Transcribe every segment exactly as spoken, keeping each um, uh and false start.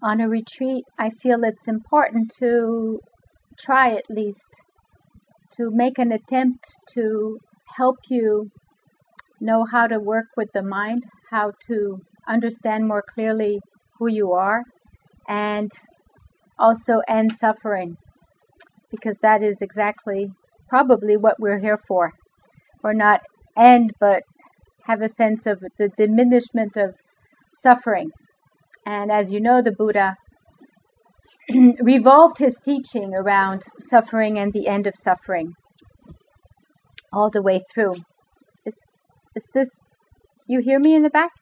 on a retreat, I feel it's important to try at least to make an attempt to help you know how to work with the mind, how to understand more clearly who you are, and also end suffering, because that is exactly probably what we're here for. Or not end, but have a sense of the diminishment of suffering. And as you know, the Buddha revolved his teaching around suffering and the end of suffering all the way through. Is, is this, you hear me in the back?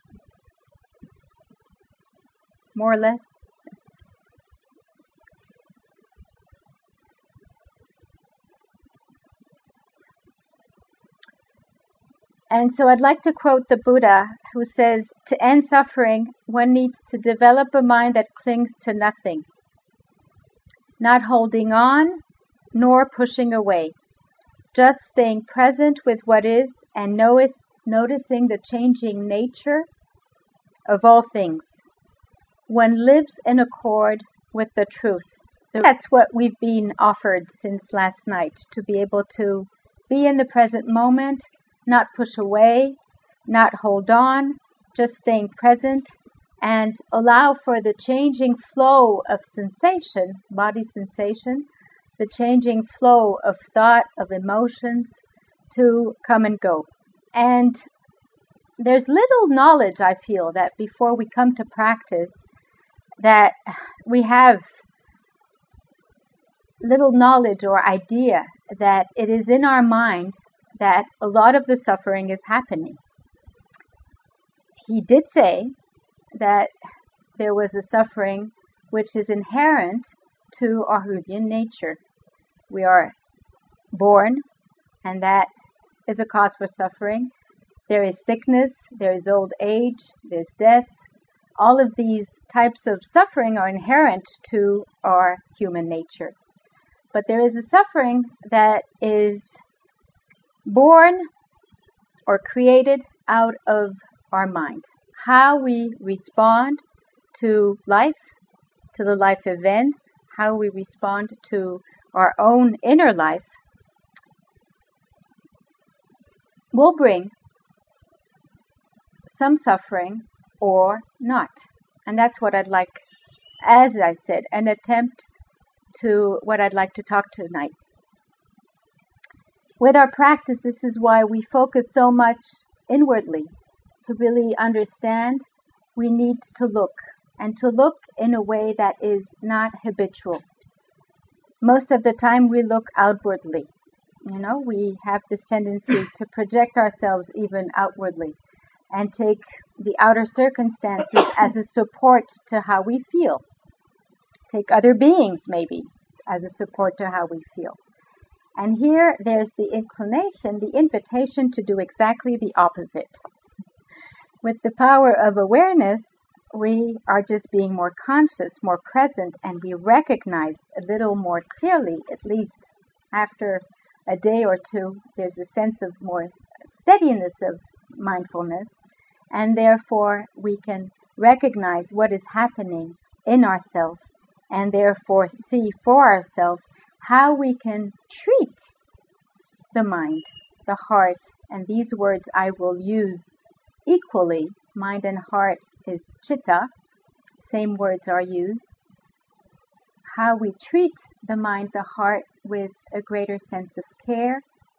More or less? And so I'd like to quote the Buddha, who says, to end suffering, one needs to develop a mind that clings to nothing, not holding on, nor pushing away, just staying present with what is and notice, noticing the changing nature of all things. One lives in accord with the truth. That's what we've been offered since last night, to be able to be in the present moment, not push away, not hold on, just staying present, and allow for the changing flow of sensation, body sensation, the changing flow of thought, of emotions, to come and go. And there's little knowledge, I feel, that before we come to practice, that we have little knowledge or idea that it is in our mind that a lot of the suffering is happening. He did say that there was a suffering which is inherent to our human nature. We are born, and that is a cause for suffering. There is sickness, there is old age, there's death. All of these types of suffering are inherent to our human nature. But there is a suffering that is born or created out of our mind. How we respond to life, to the life events, how we respond to our own inner life, will bring some suffering or not. And that's what I'd like, as I said, an attempt to what I'd like to talk tonight. With our practice, this is why we focus so much inwardly. To really understand, we need to look, and to look in a way that is not habitual. Most of the time we look outwardly. You know, we have this tendency to project ourselves even outwardly and take the outer circumstances as a support to how we feel. Take other beings, maybe, as a support to how we feel. And here there's the inclination, the invitation to do exactly the opposite. With the power of awareness, we are just being more conscious, more present, and we recognize a little more clearly, at least after a day or two, there's a sense of more steadiness of mindfulness, and therefore we can recognize what is happening in ourselves, and therefore see for ourselves how we can treat the mind, the heart, and these words I will use equally. Mind and heart is chitta, same words are used. How we treat the mind, the heart, with a greater sense of care,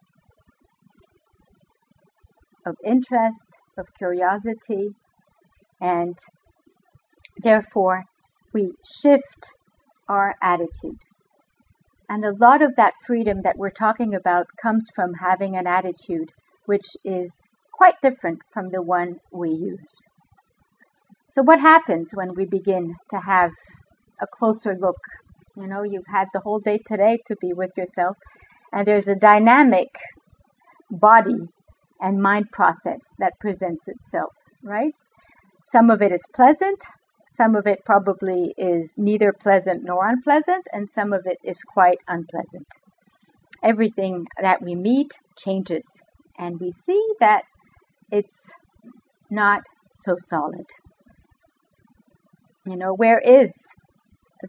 of interest, of curiosity, and therefore we shift our attitude. And a lot of that freedom that we're talking about comes from having an attitude which is quite different from the one we use. So what happens when we begin to have a closer look? You know, you've had the whole day today to be with yourself, and there's a dynamic body and mind process that presents itself, right? Some of it is pleasant, some of it probably is neither pleasant nor unpleasant, and some of it is quite unpleasant. Everything that we meet changes, and we see that it's not so solid. You know, where is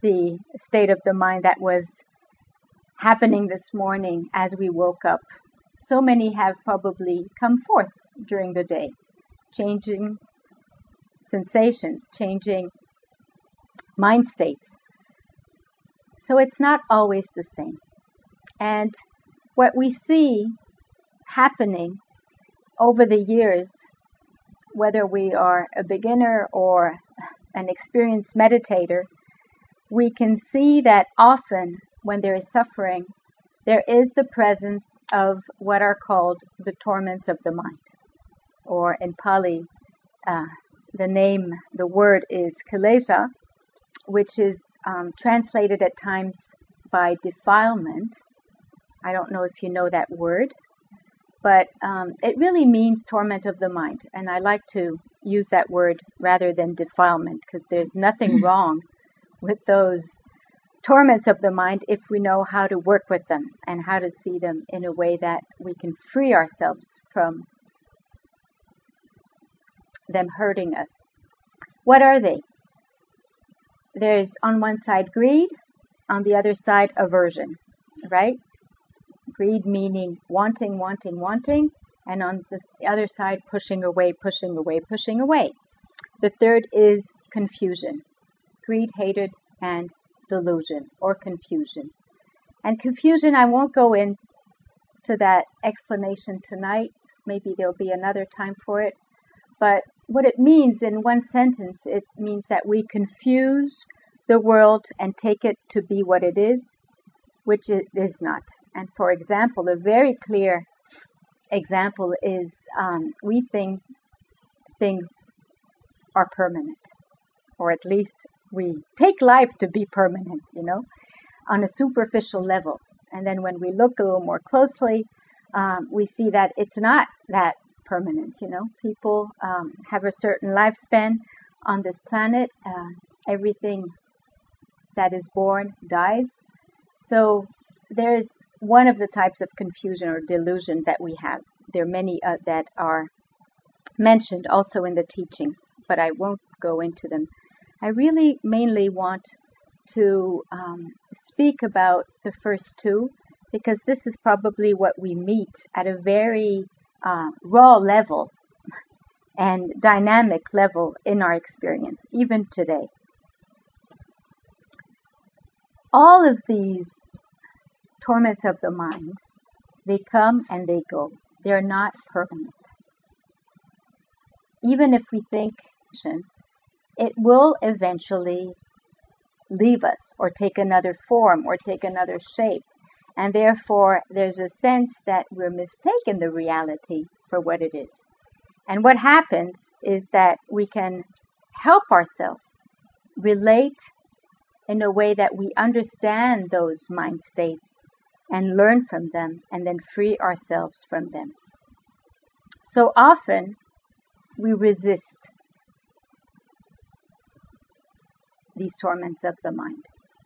the state of the mind that was happening this morning as we woke up. So many have probably come forth during the day, changing sensations, changing mind states. So it's not always the same. And what we see happening over the years, whether we are a beginner or an experienced meditator, we can see that often when there is suffering, there is the presence of what are called the torments of the mind. Or in Pali, uh, the name, the word is kilesha, which is um, translated at times by defilement. I don't know if you know that word, but um, it really means torment of the mind. And I like to use that word rather than defilement, because there's nothing wrong with those torments of the mind if we know how to work with them and how to see them in a way that we can free ourselves from them hurting us. What are they? There's on one side greed, on the other side aversion, right? Greed meaning wanting, wanting, wanting, and on the other side pushing away, pushing away, pushing away. The third is confusion. Greed, hatred, and delusion or confusion. And confusion, I won't go into that explanation tonight. Maybe there'll be another time for it. But what it means in one sentence, it means that we confuse the world and take it to be what it is, which it is not. And for example, a very clear example is um, we think things are permanent, or at least we take life to be permanent, you know, on a superficial level. And then when we look a little more closely, um, we see that it's not that permanent, you know. People um, have a certain lifespan on this planet. Uh, everything that is born dies. So there's one of the types of confusion or delusion that we have. There are many uh, that are mentioned also in the teachings, but I won't go into them. I really mainly want to um, speak about the first two, because this is probably what we meet at a very uh, raw level and dynamic level in our experience, even today. All of these torments of the mind, they come and they go. They're not permanent. Even if we think it will eventually leave us or take another form or take another shape. And therefore, there's a sense that we're mistaken the reality for what it is. And what happens is that we can help ourselves relate in a way that we understand those mind states and learn from them and then free ourselves from them. So often, we resist these torments of the mind.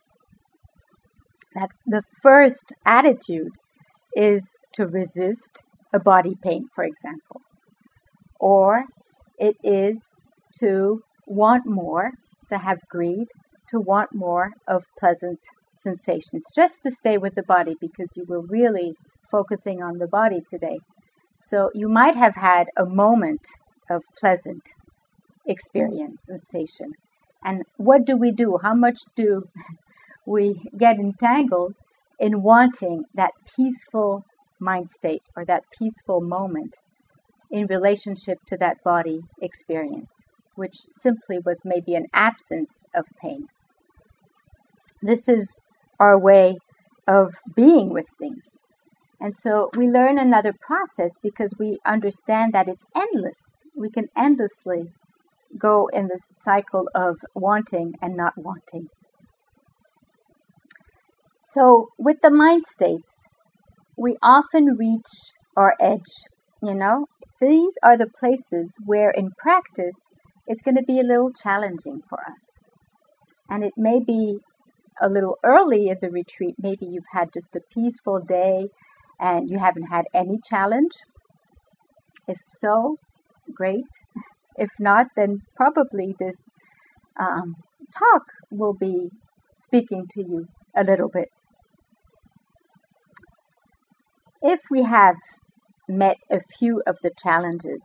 That the first attitude is to resist a body pain, for example. Or it is to want more, to have greed, to want more of pleasant sensations, just to stay with the body, because you were really focusing on the body today. So you might have had a moment of pleasant experience, sensation. And what do we do? How much do we get entangled in wanting that peaceful mind state or that peaceful moment in relationship to that body experience, which simply was maybe an absence of pain? This is our way of being with things. And so we learn another process because we understand that it's endless. We can endlessly go in this cycle of wanting and not wanting. So with the mind states, we often reach our edge, you know. These are the places where in practice, it's going to be a little challenging for us. And it may be a little early in the retreat. Maybe you've had just a peaceful day and you haven't had any challenge. If so, great. If not, then probably this um, talk will be speaking to you a little bit. If we have met a few of the challenges,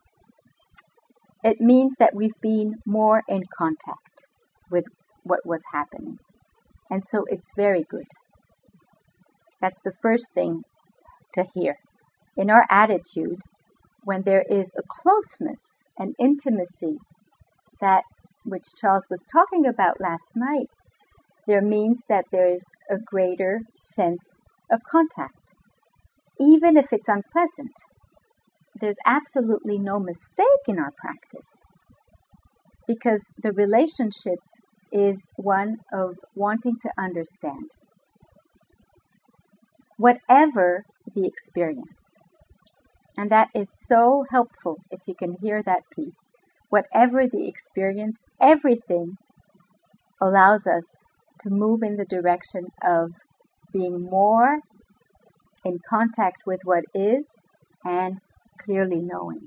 it means that we've been more in contact with what was happening. And so it's very good. That's the first thing to hear. In our attitude, when there is a closeness and intimacy, that which Charles was talking about last night, there means that there is a greater sense of contact. Even if it's unpleasant, there's absolutely no mistake in our practice, because the relationship is one of wanting to understand. Whatever the experience, and that is so helpful if you can hear that piece. Whatever the experience, everything allows us to move in the direction of being more in contact with what is and clearly knowing.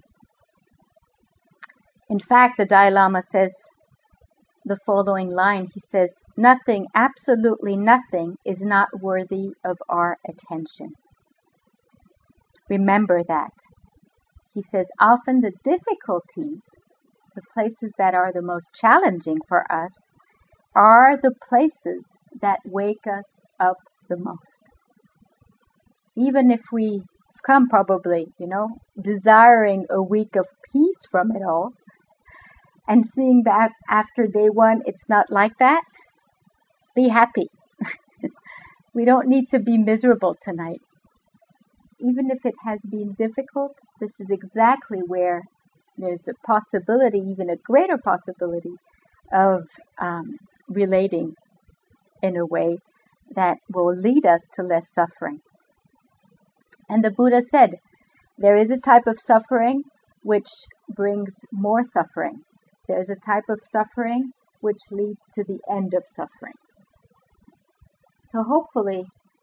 In fact, the Dalai Lama says the following line. He says, "Nothing, absolutely nothing, is not worthy of our attention." Remember that. He says, often the difficulties, the places that are the most challenging for us, are the places that wake us up the most. Even if we come probably, you know, desiring a week of peace from it all, and seeing that after day one it's not like that, be happy. We don't need to be miserable tonight. Even if it has been difficult, this is exactly where there's a possibility, even a greater possibility, of um, relating in a way that will lead us to less suffering. And the Buddha said, there is a type of suffering which brings more suffering. There's a type of suffering which leads to the end of suffering. So hopefully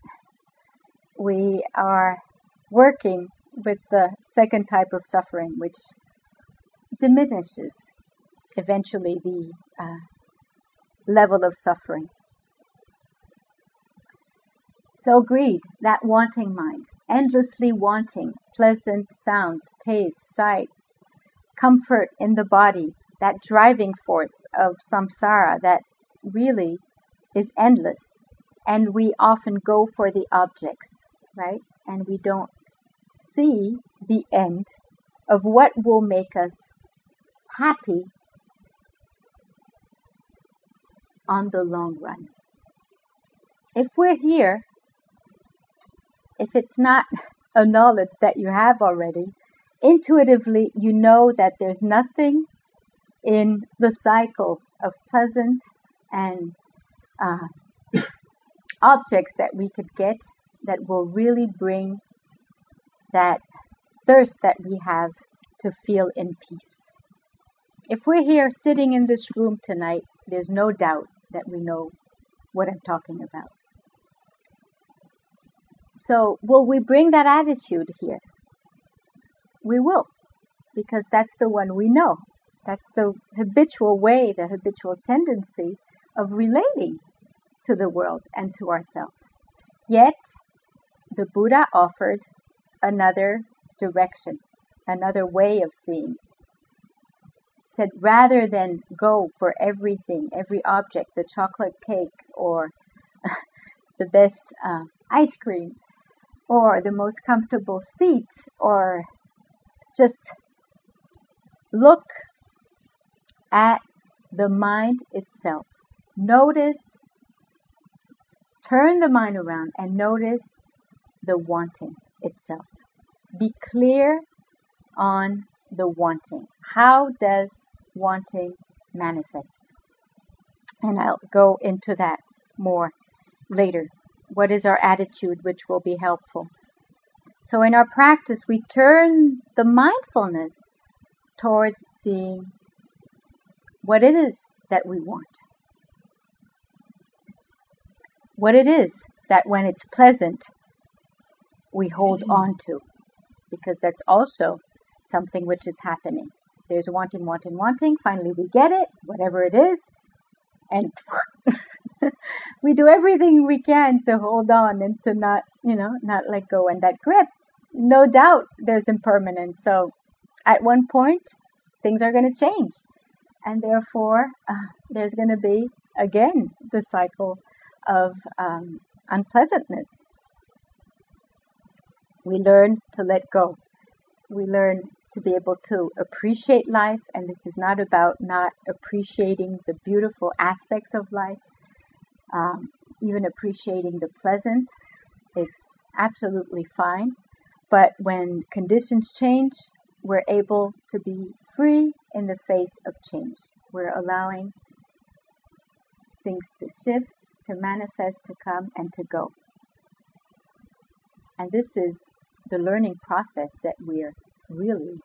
we are working with the second type of suffering, which diminishes eventually the uh, level of suffering. So greed, that wanting mind, endlessly wanting pleasant sounds, tastes, sights, comfort in the body, that driving force of samsara that really is endless. And we often go for the objects, right? And we don't see the end of what will make us happy on the long run. If we're here, if it's not a knowledge that you have already, intuitively you know that there's nothing in the cycle of pleasant and uh, objects that we could get that will really bring that thirst that we have to feel in peace. If we're here sitting in this room tonight, there's no doubt that we know what I'm talking about. So will we bring that attitude here? We will, because that's the one we know. That's the habitual way, the habitual tendency of relating to the world and to ourselves. Yet, the Buddha offered another direction, another way of seeing. He said, rather than go for everything, every object, the chocolate cake, or the best uh, ice cream, or the most comfortable seat, or just look at the mind itself. Notice, turn the mind around and notice the wanting itself. Be clear on the wanting. How does wanting manifest? And I'll go into that more later. What is our attitude, which will be helpful? So in our practice, we turn the mindfulness towards seeing what it is that we want. What it is that when it's pleasant, we hold on to. Because that's also something which is happening. There's wanting, wanting, wanting. Finally we get it, whatever it is. And We do everything we can to hold on and to not, you know, not let go. And that grip, no doubt there's impermanence. So at one point, things are going to change. And therefore, uh, there's going to be, again, the cycle of um, unpleasantness. We learn to let go. We learn to be able to appreciate life. And this is not about not appreciating the beautiful aspects of life. Um, even appreciating the pleasant is absolutely fine. But when conditions change, we're able to be free in the face of change. We're allowing things to shift, to manifest, to come, and to go. And this is the learning process that we're really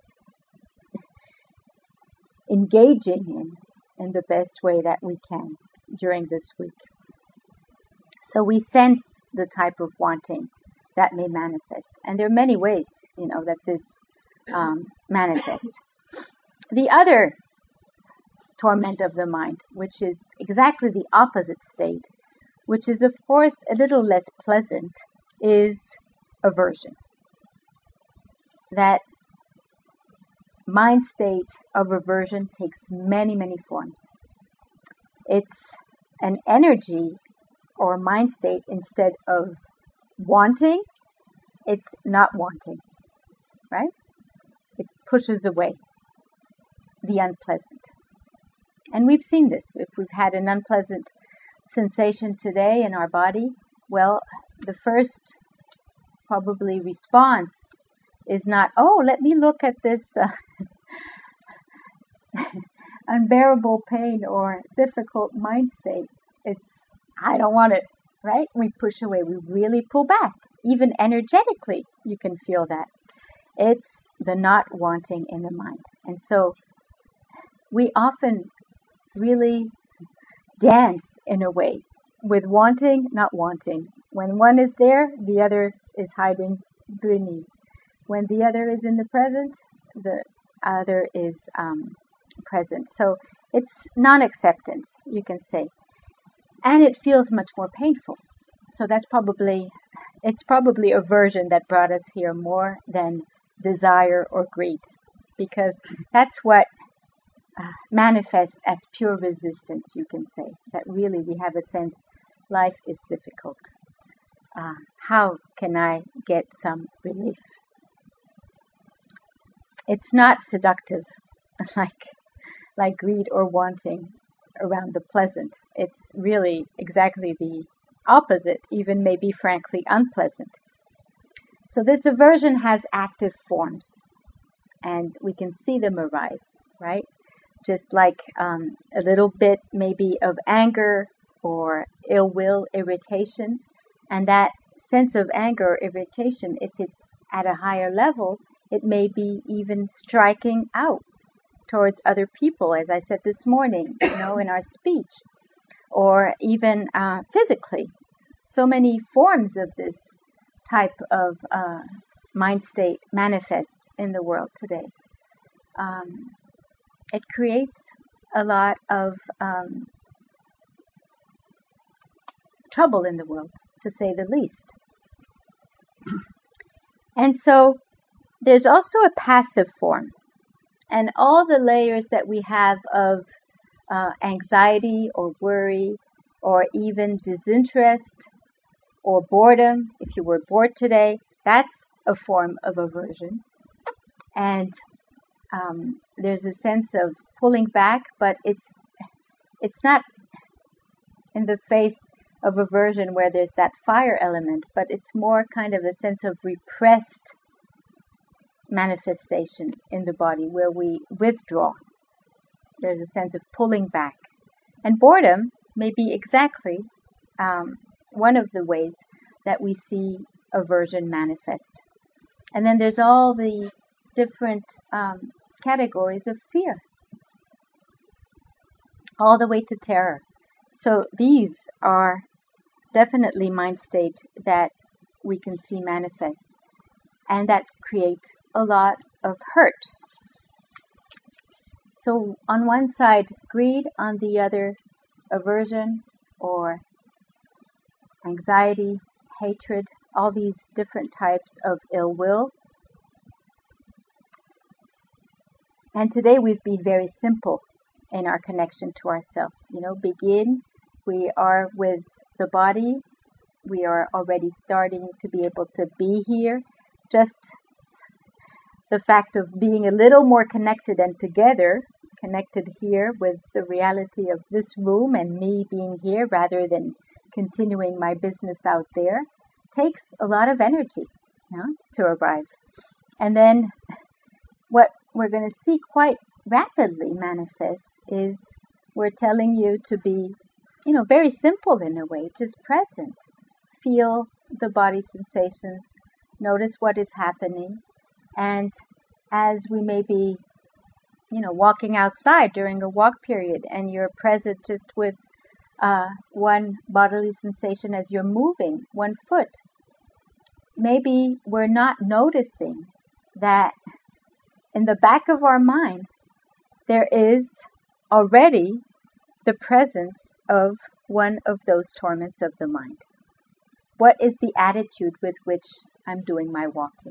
engaging in in the best way that we can during this week. So we sense the type of wanting that may manifest. And there are many ways, you know, that this um, manifests. The other torment of the mind, which is exactly the opposite state, which is of course a little less pleasant, is aversion. That mind state of aversion takes many, many forms. It's an energy or mind state instead of wanting, it's not wanting, right? It pushes away the unpleasant. And we've seen this. If we've had an unpleasant sensation today in our body, well, the first probably response is not, oh, let me look at this uh, unbearable pain or difficult mind state. It's, I don't want it, right? We push away. We really pull back. Even energetically, you can feel that. It's the not wanting in the mind. And so we often really dance in a way with wanting, not wanting. When one is there, the other is hiding beneath. When the other is in the present, the other is um, present. So it's non-acceptance, you can say. And it feels much more painful. So that's probably, it's probably aversion that brought us here more than desire or greed. Because that's what uh, manifests as pure resistance, you can say. That really we have a sense life is difficult. Uh, how can I get some relief? It's not seductive like like greed or wanting around the pleasant. It's really exactly the opposite, even maybe frankly unpleasant. So this aversion has active forms, and we can see them arise, right? Just like um, a little bit maybe of anger or ill will, irritation, and that sense of anger or irritation, if it's at a higher level, it may be even striking out towards other people, as I said this morning, you know, in our speech, or even uh, physically. So many forms of this type of uh, mind state manifest in the world today. Um, it creates a lot of um, trouble in the world, to say the least. And so there's also a passive form. And all the layers that we have of uh, anxiety or worry or even disinterest or boredom, if you were bored today, that's a form of aversion. And um, there's a sense of pulling back, but it's it's not in the face of aversion where there's that fire element, but it's more kind of a sense of repressed manifestation in the body where we withdraw. There's a sense of pulling back. And boredom may be exactly um, one of the ways that we see aversion manifest. And then there's all the different um, categories of fear, all the way to terror. So these are definitely mind state that we can see manifest and that create a lot of hurt. So on one side, greed, on the other, aversion or anxiety, hatred, all these different types of ill will. And today we've been very simple in our connection to ourselves. You know, begin, we are with the body, we are already starting to be able to be here. Just the fact of being a little more connected and together, connected here with the reality of this room and me being here rather than continuing my business out there, takes a lot of energy, you know, to arrive. And then what we're going to see quite rapidly manifest is we're telling you to be, you know, very simple in a way, just present. Feel the body sensations, notice what is happening, and as we may be, you know, walking outside during a walk period and you're present just with uh, one bodily sensation as you're moving one foot, maybe we're not noticing that in the back of our mind there is already the presence of one of those torments of the mind. What is the attitude with which I'm doing my walking?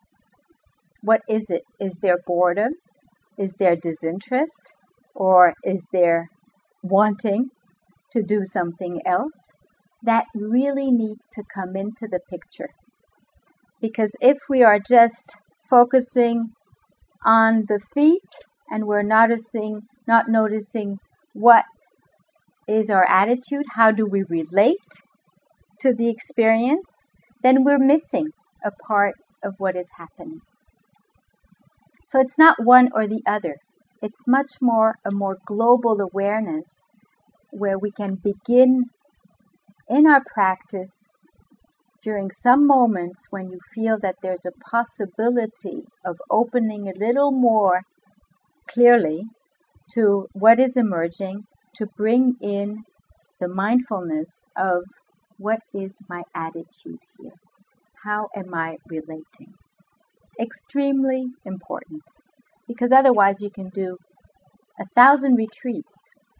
What is it? Is there boredom? Is there disinterest? Or is there wanting to do something else? That really needs to come into the picture. Because if we are just focusing on the feet and we're noticing, not noticing what is our attitude, how do we relate to the experience, then we're missing a part of what is happening. So it's not one or the other. It's much more a more global awareness where we can begin in our practice during some moments when you feel that there's a possibility of opening a little more clearly to what is emerging, to bring in the mindfulness of what is my attitude here? How am I relating? Extremely important, because otherwise you can do a thousand retreats.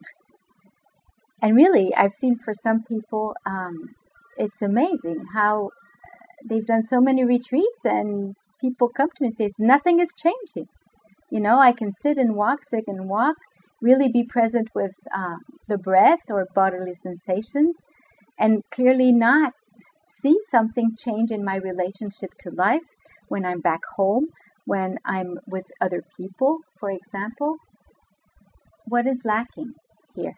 And really, I've seen for some people, um, it's amazing how they've done so many retreats and people come to me and say, it's nothing is changing. You know, I can sit and walk, sit and walk, really be present with uh, the breath or bodily sensations, and clearly not see something change in my relationship to life when I'm back home, when I'm with other people, for example. What is lacking here?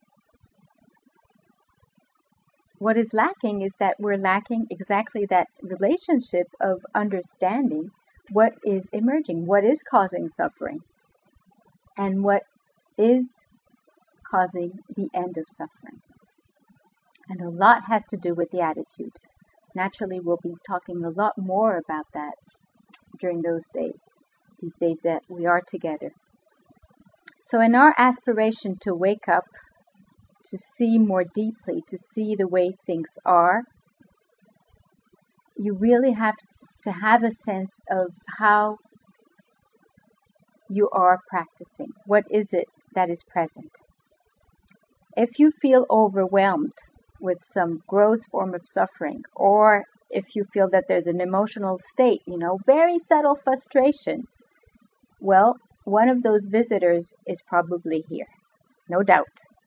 What is lacking is that we're lacking exactly that relationship of understanding what is emerging, what is causing suffering, and what is causing the end of suffering. And a lot has to do with the attitude. Naturally, we'll be talking a lot more about that during those days, these days that we are together. So in our aspiration to wake up, to see more deeply, to see the way things are, you really have to have a sense of how you are practicing. What is it that is present? If you feel overwhelmed with some gross form of suffering, or if you feel that there's an emotional state, you know, very subtle frustration, well, one of those visitors is probably here, no doubt.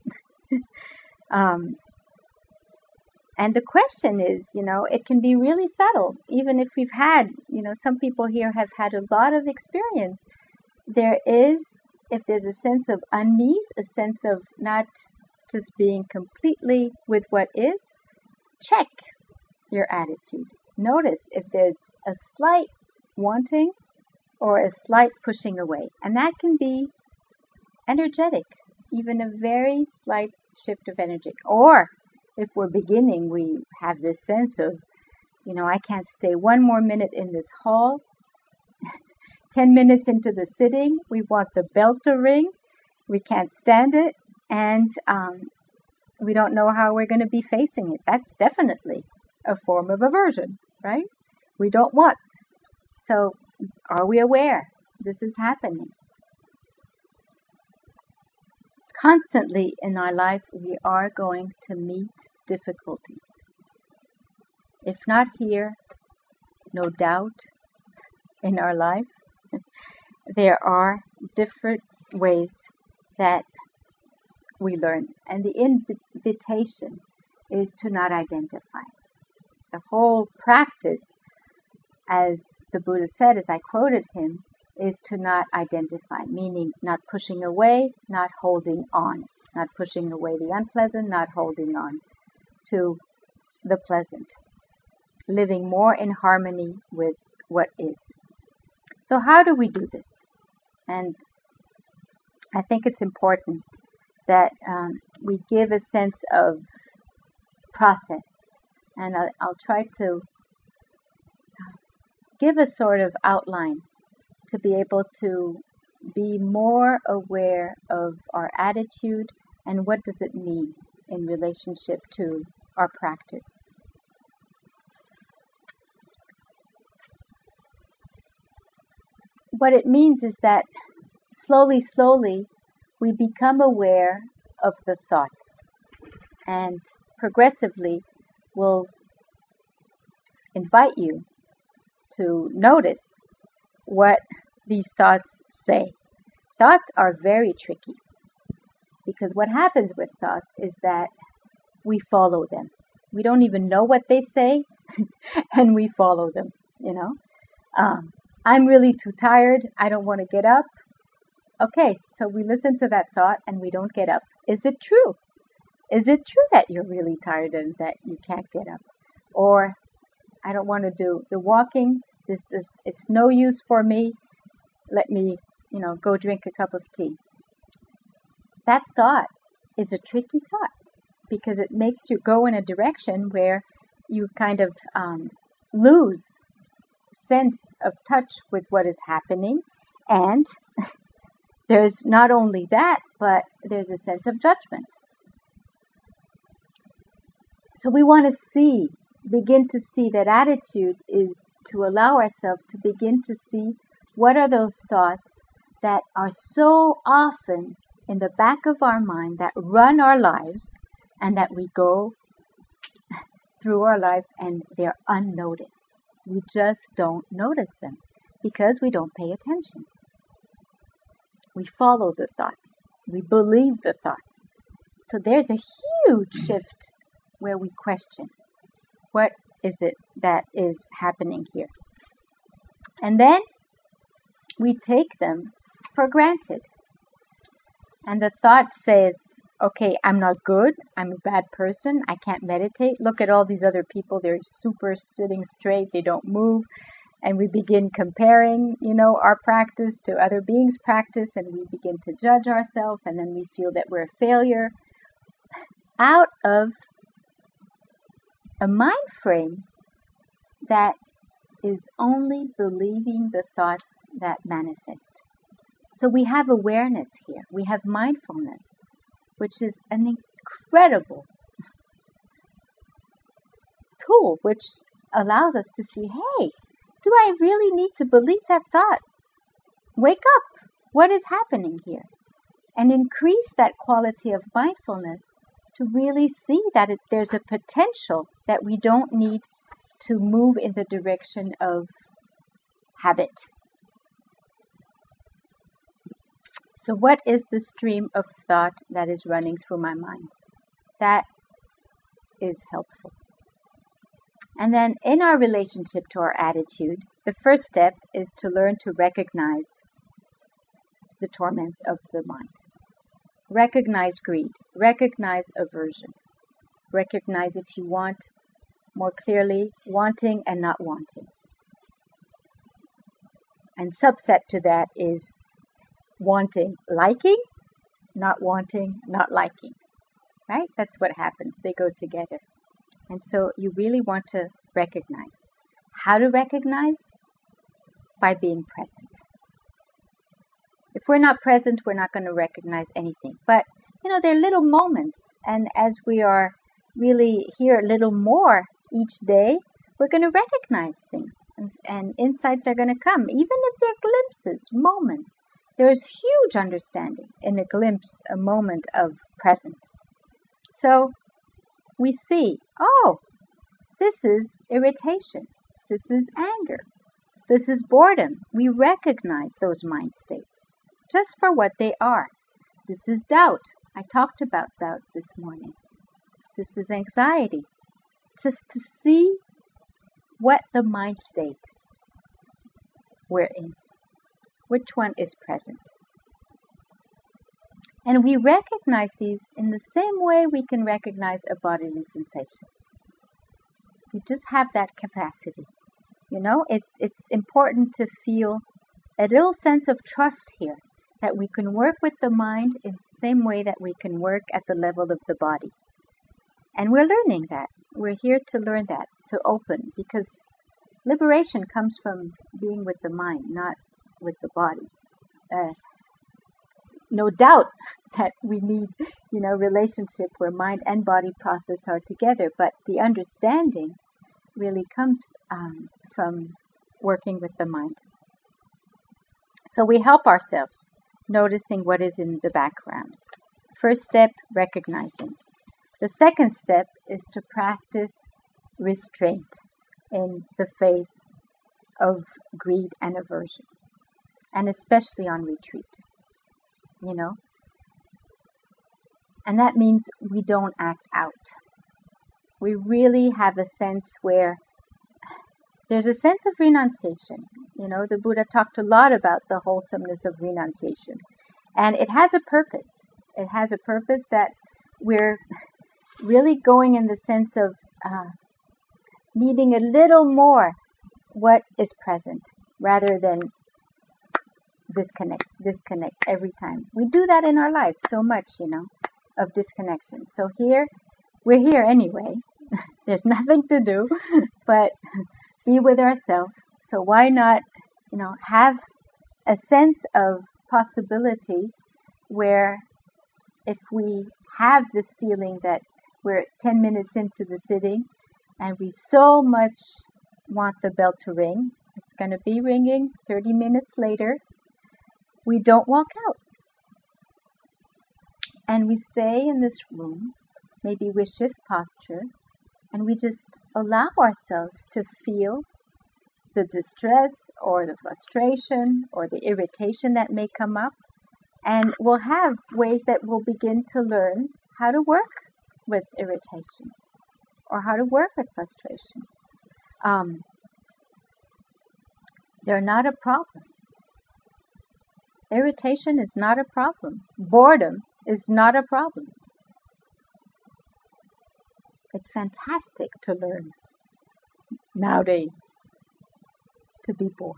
um, and the question is, you know, it can be really subtle, even if we've had, you know, some people here have had a lot of experience. There is, if there's a sense of unease, a sense of not just being completely with what is, check your attitude. Notice if there's a slight wanting or a slight pushing away. And that can be energetic, even a very slight shift of energy. Or if we're beginning, we have this sense of, you know, I can't stay one more minute in this hall. Ten minutes into the sitting, we want the bell to ring. We can't stand it. And um, we don't know how we're going to be facing it. That's definitely a form of aversion, right? We don't want. So are we aware this is happening? Constantly in our life, we are going to meet difficulties. if not here, no doubt in our life, there are different ways that we learn. And the invitation is to not identify. The whole practice, as the Buddha said, as I quoted him, is to not identify, meaning not pushing away, not holding on, not pushing away the unpleasant, not holding on to the pleasant, living more in harmony with what is. So how do we do this? And I think it's important that um, we give a sense of process. And I'll, I'll try to give a sort of outline to be able to be more aware of our attitude and what does it mean in relationship to our practice. What it means is that slowly, slowly, we become aware of the thoughts, and progressively will invite you to notice what these thoughts say. Thoughts are very tricky, because what happens with thoughts is that we follow them. We don't even know what they say, and we follow them, you know. Um, I'm really too tired. I don't want to get up. Okay, so we listen to that thought and we don't get up. Is it true? Is it true that you're really tired and that you can't get up? Or, I don't want to do the walking. This is, it's no use for me. Let me, you know, go drink a cup of tea. That thought is a tricky thought because it makes you go in a direction where you kind of um, lose sense of touch with what is happening, and there's not only that, but there's a sense of judgment. So we want to see, begin to see that attitude is to allow ourselves to begin to see what are those thoughts that are so often in the back of our mind that run our lives and that we go through our lives and they're unnoticed. We just don't notice them because we don't pay attention. We follow the thoughts. We believe the thoughts. So there's a huge shift where we question, what is it that is happening here? And then we take them for granted. And the thought says, okay, I'm not good. I'm a bad person. I can't meditate. Look at all these other people. They're super sitting straight. They don't move. And we begin comparing, you know, our practice to other beings' practice, and we begin to judge ourselves, and then we feel that we're a failure out of a mind frame that is only believing the thoughts that manifest. So we have awareness here. We have mindfulness, which is an incredible tool, which allows us to see, hey, do I really need to believe that thought? Wake up. What is happening here? And increase that quality of mindfulness to really see that it, there's a potential that we don't need to move in the direction of habit. So what is the stream of thought that is running through my mind? That is helpful. And then in our relationship to our attitude, the first step is to learn to recognize the torments of the mind. Recognize greed. Recognize aversion. Recognize, if you want, more clearly, wanting and not wanting. And subset to that is wanting, liking, not wanting, not liking. Right? That's what happens. They go together. And so you really want to recognize. How to recognize? By being present. If we're not present, we're not going to recognize anything. But, you know, there are little moments. And as we are really here a little more each day, we're going to recognize things. And, and insights are going to come. Even if they're glimpses, moments. There is huge understanding in a glimpse, a moment of presence. So we see, oh, this is irritation. This is anger. This is boredom. We recognize those mind states just for what they are. This is doubt. I talked about doubt this morning. This is anxiety. Just to see what the mind state we're in. Which one is present? And we recognize these in the same way we can recognize a bodily sensation. We just have that capacity. You know, it's it's important to feel a little sense of trust here, that we can work with the mind in the same way that we can work at the level of the body. And we're learning that. We're here to learn that, to open, because liberation comes from being with the mind, not with the body. Uh, no doubt that we need, you know, relationship where mind and body process are together, but the understanding really comes um, from working with the mind. So we help ourselves, noticing what is in the background. First step, recognizing. The second step is to practice restraint in the face of greed and aversion, and especially on retreat, you know. And that means we don't act out. We really have a sense where there's a sense of renunciation. You know, the Buddha talked a lot about the wholesomeness of renunciation. And it has a purpose. It has a purpose that we're really going in the sense of uh, needing a little more what is present rather than disconnect, disconnect every time. We do that in our lives so much, you know, of disconnection. So here, we're here anyway. There's nothing to do but be with ourselves. So why not, you know, have a sense of possibility where if we have this feeling that we're ten minutes into the sitting and we so much want the bell to ring, it's going to be ringing thirty minutes later, we don't walk out. And we stay in this room, maybe we shift posture, and we just allow ourselves to feel the distress or the frustration or the irritation that may come up. And we'll have ways that we'll begin to learn how to work with irritation or how to work with frustration. Um, they're not a problem. Irritation is not a problem. Boredom is not a problem. It's fantastic to learn nowadays to be bored.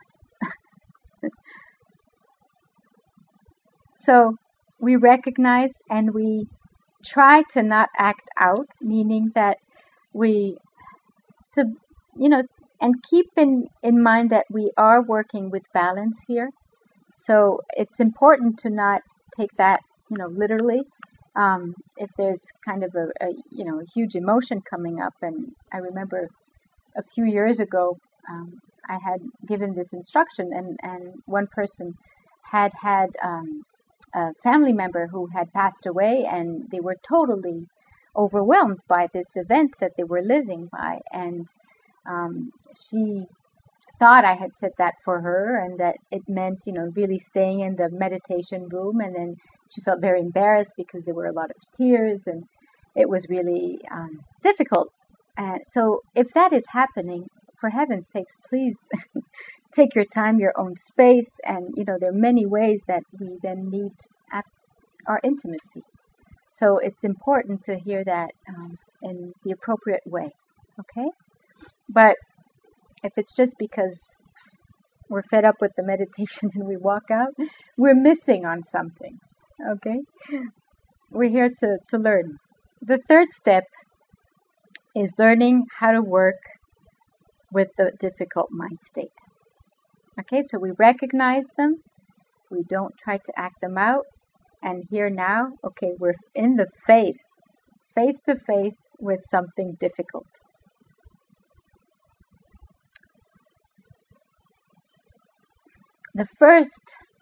So we recognize and we try to not act out, meaning that we, to, you know, and keep in, in mind that we are working with balance here. So it's important to not take that, you know, literally. Um, if there's kind of a, a, you know, a huge emotion coming up, and I remember a few years ago, um, I had given this instruction, and, and one person had had um, a family member who had passed away, and they were totally overwhelmed by this event that they were living by, and um, she thought I had said that for her, and that it meant, you know, really staying in the meditation room, and then she felt very embarrassed because there were a lot of tears, and it was really um, difficult. And so if that is happening, for heaven's sakes, please take your time, your own space, and, you know, there are many ways that we then need our intimacy. So it's important to hear that um, in the appropriate way, okay? But if it's just because we're fed up with the meditation and we walk out, we're missing on something, okay? We're here to, to learn. The third step is learning how to work with the difficult mind state. Okay, so we recognize them, we don't try to act them out, and here now, okay, we're in the face, face to face with something difficult. The first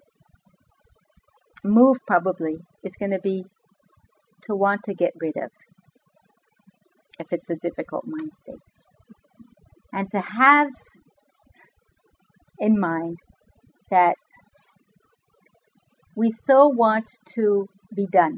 move probably is going to be to want to get rid of, if it's a difficult mind state. and to have in mind that we so want to be done.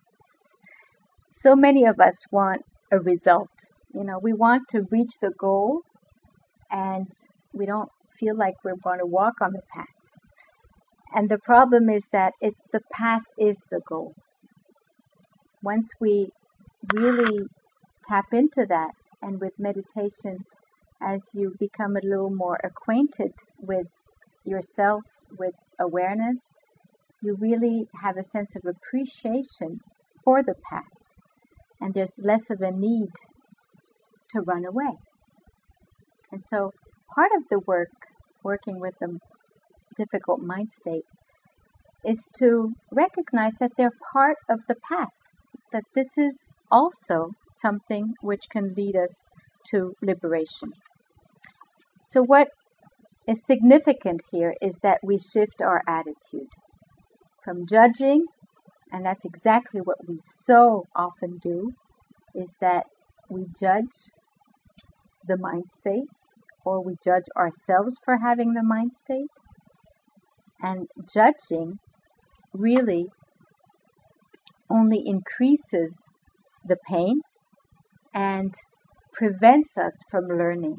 So many of us want a result. You know, we want to reach the goal, and we don't feel like we're going to walk on the path. And the problem is that it, the path is the goal. Once we really tap into that, and with meditation, as you become a little more acquainted with yourself, with awareness, you really have a sense of appreciation for the path. And there's less of a need to run away. And so part of the work, working with a difficult mind state, is to recognize that they're part of the path, that this is also something which can lead us to liberation. So what is significant here is that we shift our attitude from judging, and that's exactly what we so often do, is that we judge the mind state, or we judge ourselves for having the mind state. And judging really only increases the pain and prevents us from learning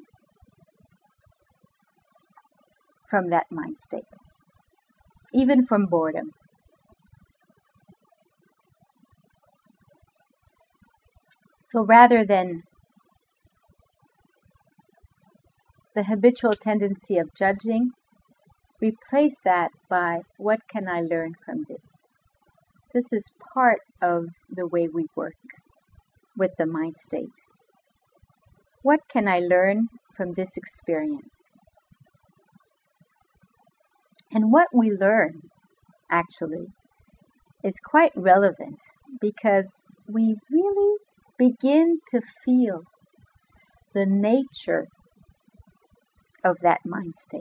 from that mind state, even from boredom. So rather than the habitual tendency of judging, replace that by, what can I learn from this? This is part of the way we work with the mind state. What can I learn from this experience? And what we learn, actually, is quite relevant, because we really begin to feel the nature of that mind state.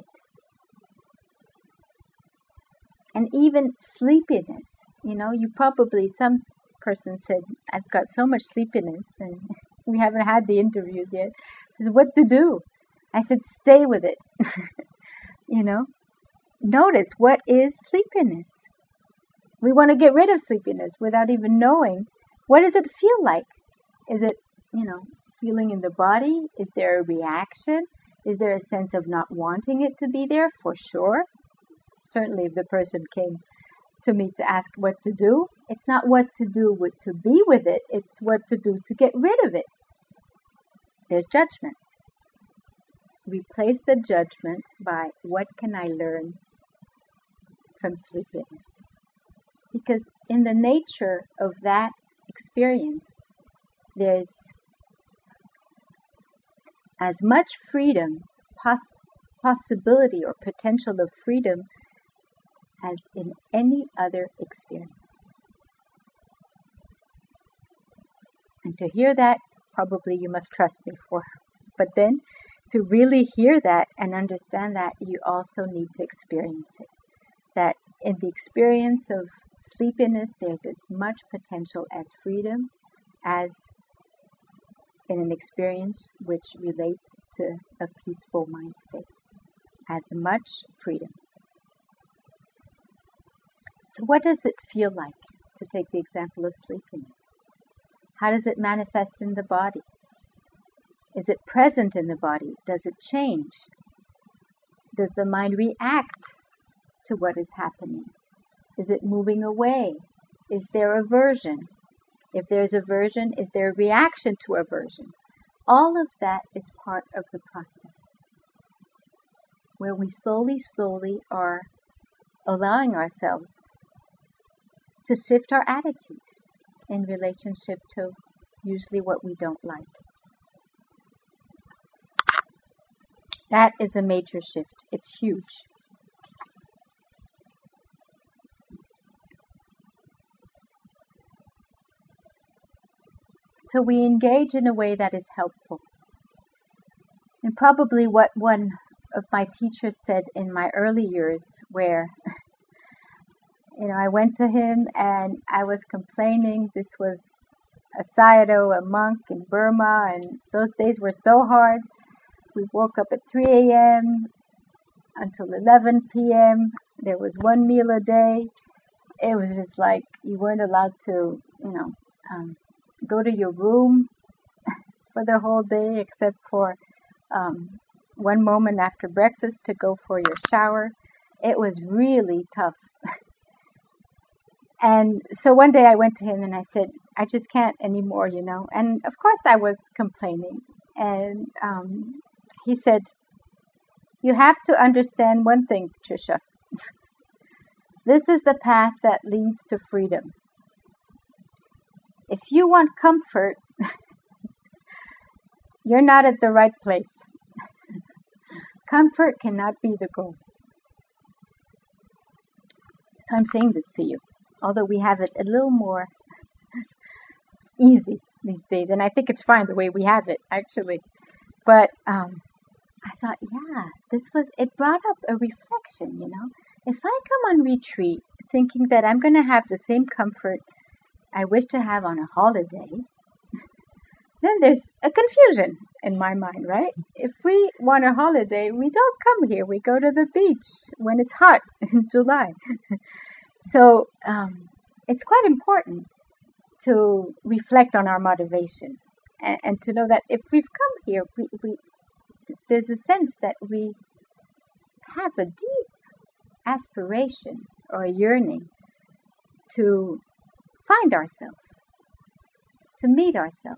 And even sleepiness. You know, you probably, some person said, I've got so much sleepiness, and we haven't had the interviews yet. I said, what to do? I said, stay with it. You know, notice, what is sleepiness? We want to get rid of sleepiness without even knowing, what does it feel like? Is it, you know, feeling in the body? Is there a reaction? Is there a sense of not wanting it to be there? For sure. Certainly if the person came to me to ask what to do, it's not what to do with, to be with it, it's what to do to get rid of it. There's judgment. Replace the judgment by, what can I learn from sleepiness? Because in the nature of that experience, there's as much freedom, poss- possibility or potential of freedom as in any other experience. And to hear that, probably you must trust me for. But then, to really hear that and understand that, you also need to experience it. That in the experience of sleepiness, there's as much potential as freedom as in an experience which relates to a peaceful mind state. As much freedom. So what does it feel like, to take the example of sleepiness? How does it manifest in the body? Is it present in the body? Does it change? Does the mind react to what is happening? Is it moving away? Is there aversion? If there's aversion, is there a reaction to aversion? All of that is part of the process, where we slowly, slowly are allowing ourselves to shift our attitude in relationship to usually what we don't like. That is a major shift. It's huge. So we engage in a way that is helpful. And probably what one of my teachers said in my early years, where you know, I went to him and I was complaining. This was a sayadaw, a monk in Burma, and those days were so hard. We woke up at three a.m. until eleven p.m. There was one meal a day. It was just like you weren't allowed to, you know, um, go to your room for the whole day except for um, one moment after breakfast to go for your shower. It was really tough. And so one day I went to him and I said, I just can't anymore, you know. And of course I was complaining. And um, he said, you have to understand one thing, Trisha. This is the path that leads to freedom. If you want comfort, you're not at the right place. Comfort cannot be the goal. So I'm saying this to you, although we have it a little more easy these days, and I think it's fine the way we have it, actually. But um, I thought, yeah, this was, it brought up a reflection, you know. If I come on retreat thinking that I'm going to have the same comfort I wish to have on a holiday, then there's a confusion in my mind, right? If we want a holiday, we don't come here. We go to the beach when it's hot in July. So um, it's quite important to reflect on our motivation and, and to know that if we've come here, we, we there's a sense that we have a deep aspiration or a yearning to find ourselves, to meet ourselves.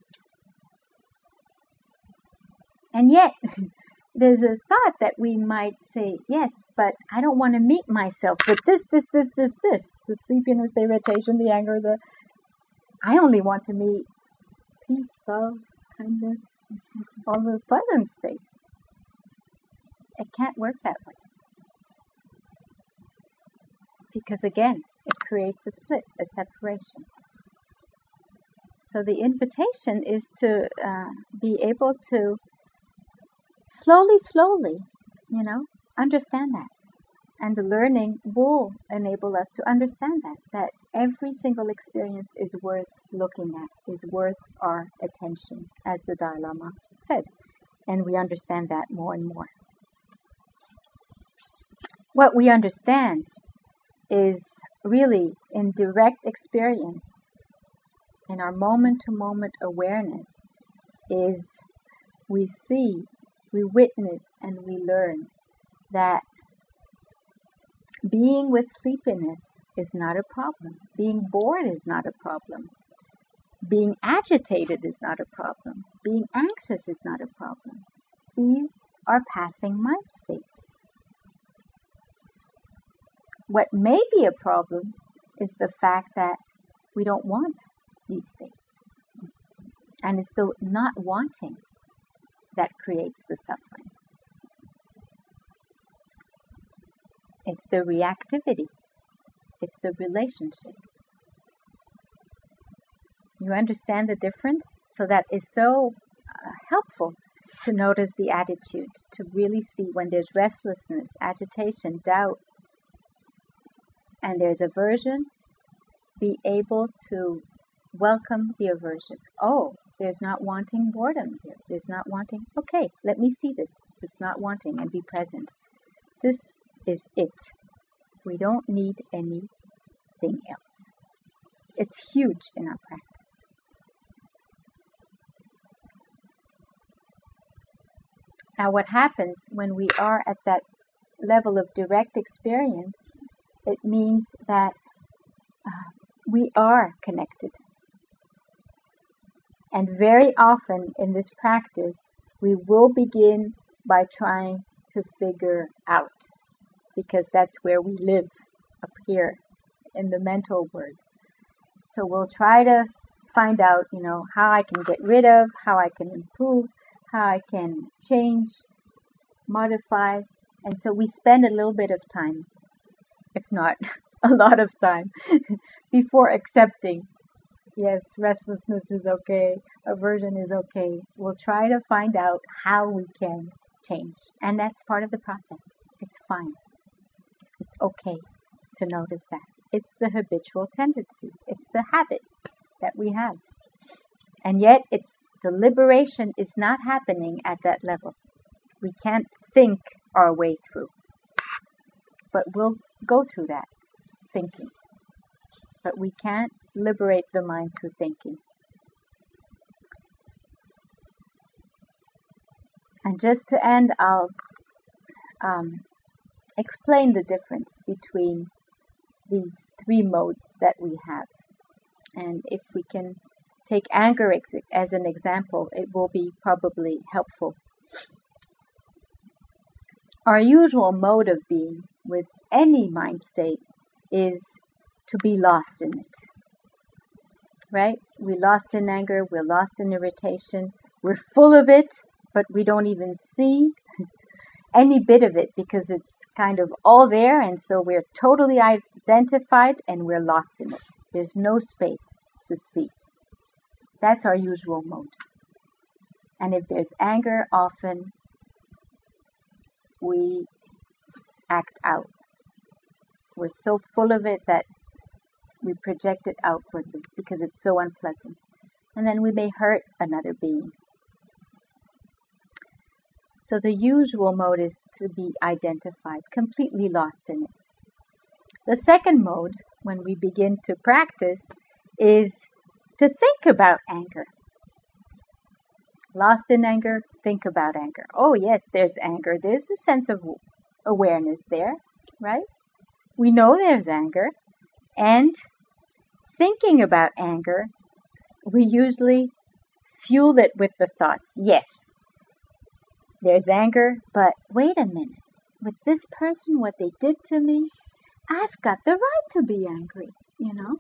And yet, there's a thought that we might say, yes, but I don't want to meet myself with this, this, this, this, this, the sleepiness, the irritation, the anger, the... I only want to meet peace, love, kindness, all the pleasant states. It can't work that way. Because again, it creates a split, a separation. So the invitation is to uh, be able to slowly, slowly, you know, understand that. And the learning will enable us to understand that, that every single experience is worth looking at, is worth our attention, as the Dalai Lama said. And we understand that more and more. What we understand is really in direct experience, in our moment-to-moment awareness, is we see, we witness, and we learn that being with sleepiness is not a problem. Being bored is not a problem. Being agitated is not a problem. Being anxious is not a problem. These are passing mind states. What may be a problem is the fact that we don't want these states. And it's the not wanting that creates the suffering. It's the reactivity. It's the relationship. You understand the difference? So that is so uh, helpful to notice the attitude, to really see when there's restlessness, agitation, doubt, and there's aversion, be able to welcome the aversion. Oh, there's not wanting boredom here. There's not wanting, okay, let me see this. It's not wanting, and be present. This is it. We don't need anything else. It's huge in our practice. Now, what happens when we are at that level of direct experience, it means that uh, we are connected. And very often in this practice, we will begin by trying to figure out, because that's where we live, up here in the mental world. So we'll try to find out, you know, how I can get rid of, how I can improve, how I can change, modify. And so we spend a little bit of time, if not a lot of time, before accepting, yes, restlessness is okay, aversion is okay. We'll try to find out how we can change. And that's part of the process. It's fine. It's okay to notice that. It's the habitual tendency. It's the habit that we have. And yet it's The liberation is not happening at that level. We can't think our way through. But we'll go through that thinking. But we can't liberate the mind through thinking. And just to end, I'll um, explain the difference between these three modes that we have. And if we can take anger ex- as an example, it will be probably helpful. Our usual mode of being with any mind state is to be lost in it. Right? We're lost in anger, we're lost in irritation, we're full of it, but we don't even see any bit of it because it's kind of all there, and so we're totally identified and we're lost in it. There's no space to see. That's our usual mode. And if there's anger, often we act out. We're so full of it that we project it outwardly because it's so unpleasant. And then we may hurt another being. So the usual mode is to be identified, completely lost in it. The second mode, when we begin to practice, is to think about anger. Lost in anger, think about anger. Oh yes, there's anger. There's a sense of awareness there, right? We know there's anger. And thinking about anger, we usually fuel it with the thoughts. Yes, there's anger, but wait a minute. With this person, what they did to me, I've got the right to be angry, you know?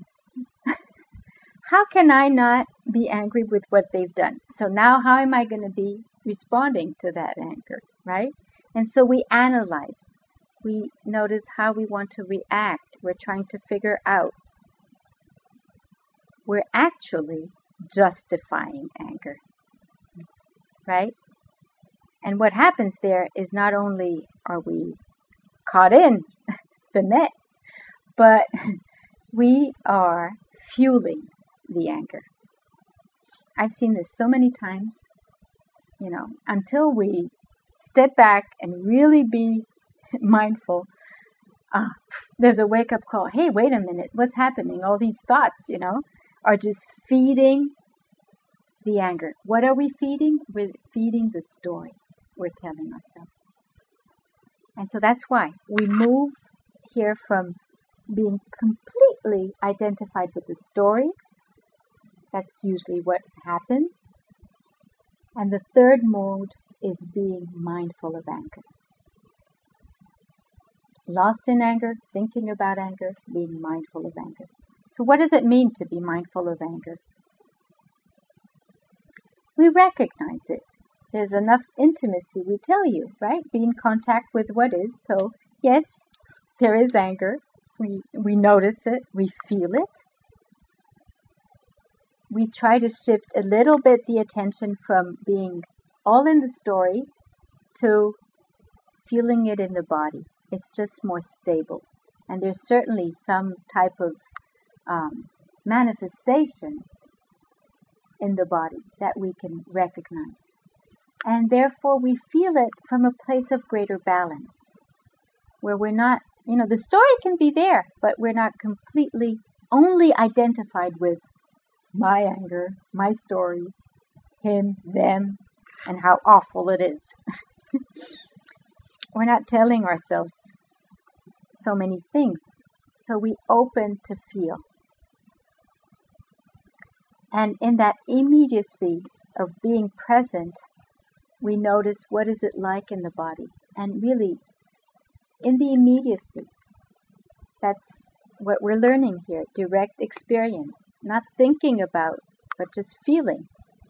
How can I not be angry with what they've done? So now how am I going to be responding to that anger, right? And so we analyze. We notice how we want to react. We're trying to figure out. We're actually justifying anger, right? And what happens there is not only are we caught in the net, but we are fueling the anger. I've seen this so many times, you know, until we step back and really be mindful. Uh, there's a wake-up call. Hey, wait a minute, what's happening? All these thoughts, you know, are just feeding the anger. What are we feeding? We're feeding the story we're telling ourselves. And so that's why we move here from being completely identified with the story. That's usually what happens. And the third mode is being mindful of anger. Lost in anger, thinking about anger, being mindful of anger. So what does it mean to be mindful of anger? We recognize it. There's enough intimacy, we tell you, right? Be in contact with what is. So, yes, there is anger. We, we notice it. We feel it. We try to shift a little bit the attention from being all in the story to feeling it in the body. It's just more stable. And there's certainly some type of um, manifestation in the body that we can recognize. And therefore we feel it from a place of greater balance, where we're not, you know, the story can be there, but we're not completely only identified with my anger, my story, him, them, and how awful it is. We're not telling ourselves so many things. So we open to feel. And in that immediacy of being present, we notice what is it like in the body. And really, in the immediacy, that's what we're learning here, direct experience. Not thinking about, but just feeling.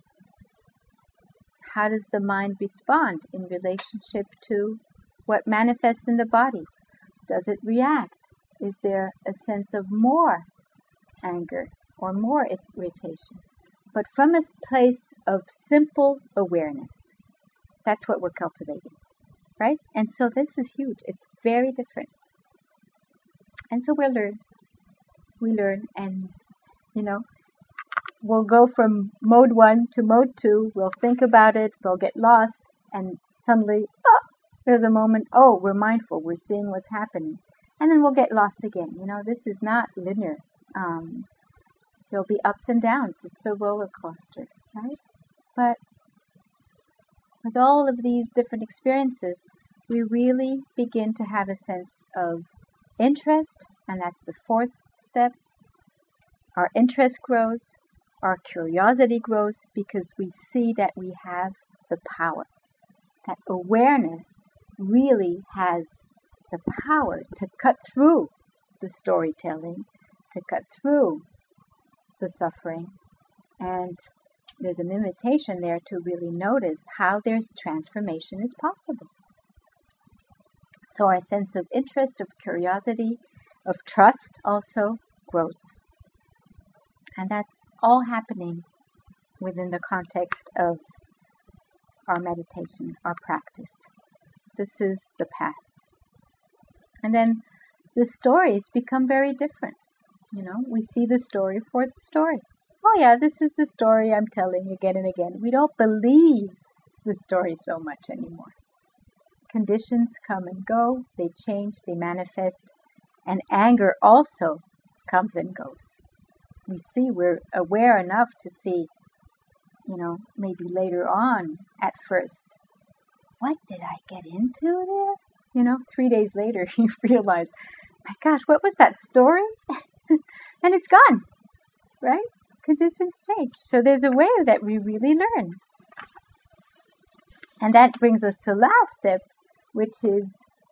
How does the mind respond in relationship to what manifests in the body? Does it react? Is there a sense of more anger or more irritation? But from a place of simple awareness. That's what we're cultivating, right? And so this is huge. It's very different. And so we learn. We learn and, you know, we'll go from mode one to mode two. We'll think about it. We'll get lost. And suddenly, oh, there's a moment. Oh, we're mindful. We're seeing what's happening. And then we'll get lost again. You know, this is not linear. Um, there'll be ups and downs. It's a roller coaster, right? But with all of these different experiences, we really begin to have a sense of interest, and that's the fourth step. Our interest grows, our curiosity grows, because we see that we have the power. That awareness really has the power to cut through the storytelling, to cut through the suffering, and there's an invitation there to really notice how there's transformation is possible. So our sense of interest, of curiosity, of trust also grows. And that's all happening within the context of our meditation, our practice. This is the path. And then the stories become very different. You know, we see the story for the story. Oh yeah, this is the story I'm telling again and again. We don't believe the story so much anymore. Conditions come and go, they change, they manifest, and anger also comes and goes. We see, we're aware enough to see, you know, maybe later on at first, what did I get into there? You know, three days later you realize, my gosh, what was that story? And it's gone, right? Conditions change. So there's a way that we really learn. And that brings us to last step, which is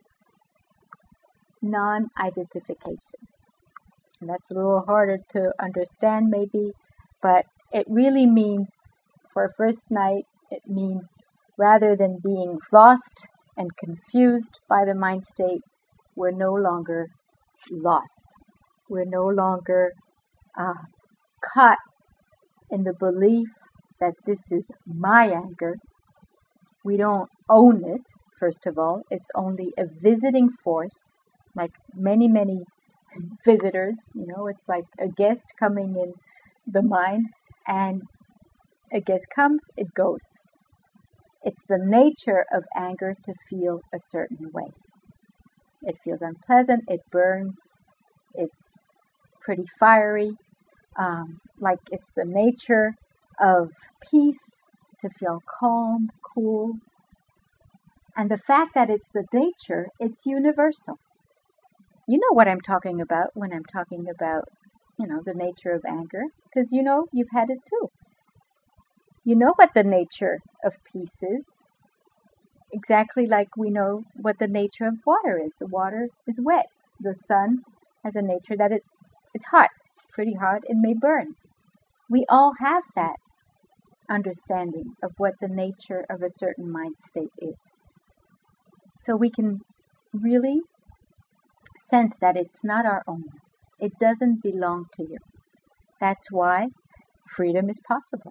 non-identification. And that's a little harder to understand maybe, but it really means, for first night, it means rather than being lost and confused by the mind state, we're no longer lost. We're no longer uh, caught in the belief that this is my anger. We don't own it, first of all. It's only a visiting force, like many, many visitors. You know, it's like a guest coming in the mind, and a guest comes, it goes. It's the nature of anger to feel a certain way. It feels unpleasant, it burns, it's pretty fiery, um, like it's the nature of peace to feel calm, cool. And the fact that it's the nature, it's universal. You know what I'm talking about when I'm talking about, you know, the nature of anger, because you know you've had it too. You know what the nature of peace is, exactly like we know what the nature of water is. The water is wet. The sun has a nature that it, it's hot, pretty hot, it may burn. We all have that understanding of what the nature of a certain mind state is. So we can really sense that it's not our own. It doesn't belong to you. That's why freedom is possible.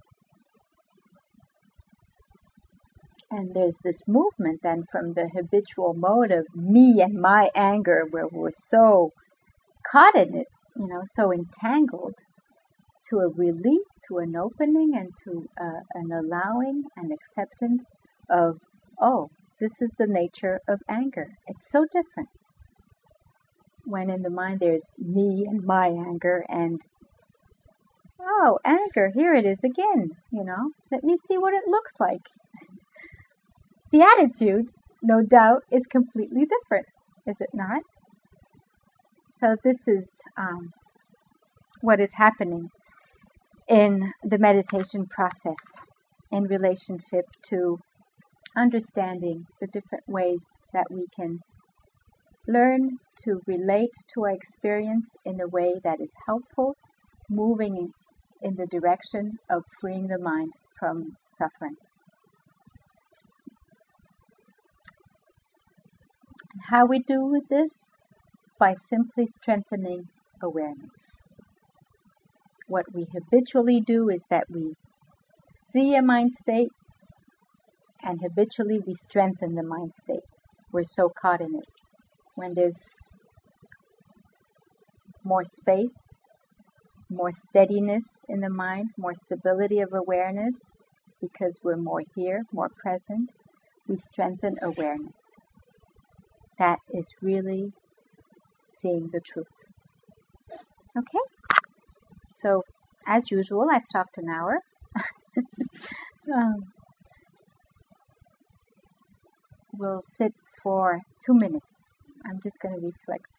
And there's this movement then from the habitual mode of me and my anger, where we're so caught in it, you know, so entangled, to a release, to an opening, and to uh, an allowing and acceptance of, oh, this is the nature of anger. It's so different. When in the mind there's me and my anger, and oh, anger, here it is again, you know, let me see what it looks like. The attitude, no doubt, is completely different, is it not? So this is um, what is happening in the meditation process in relationship to understanding the different ways that we can learn to relate to our experience in a way that is helpful, moving in the direction of freeing the mind from suffering. How we do with this? By simply strengthening awareness. What we habitually do is that we see a mind state, and habitually we strengthen the mind state. We're so caught in it. When there's more space, more steadiness in the mind, more stability of awareness, because we're more here, more present. We strengthen awareness. That is really seeing the truth. Okay? So, as usual, I've talked an hour. um, we'll sit for two minutes. I'm just going to reflect